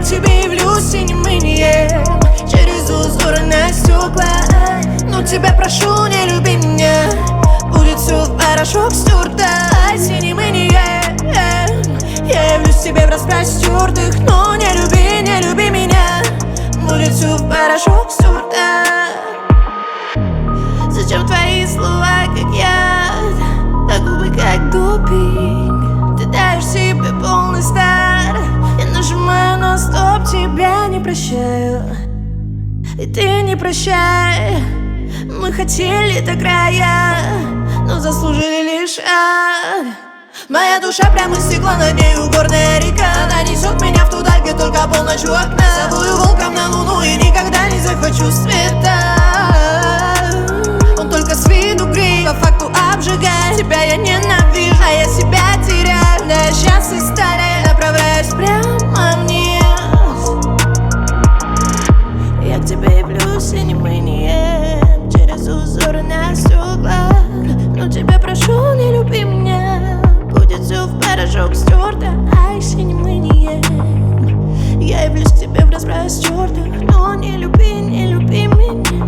к тебе явлюсь синим инием через узоры на стекла. Но тебя прошу, не люби меня, будет все в порошок стерто синим инием. Я явлюсь тебе в распростертых, но не люби меня, будет все в порошок стерто. Зачем твои слова, как яд, а губы как допинг? Ты даешь себе полный старт, я нажимаю на стоп, тебя не прощаю, и ты не прощай. Мы хотели до края, но заслужили лишь ад. Моя душа прямо стекла, над нею горная река. Она несет меня в туда, где только полночь у окна. Задую волком на луну и никогда не захвачу света. Он только с виду греет, по факту обжигает. Тебя я ненавижу, а я себя теряю. Да я сейчас и стали, направляюсь прямо вниз. Я к тебе явлюсь синим инием через узоры на стеклах. Но тебя прошу, не люби меня, будет все в порошок стерто синим инием. Я явлюсь к тебе в распростертых, но не люби меня.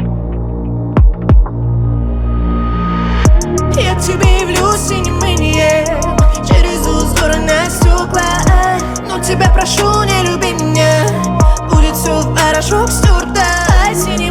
Я к тебе явлюсь синим инием через узоры на стекла. Но тебя прошу, не люби меня, будет все в порошок стерто синим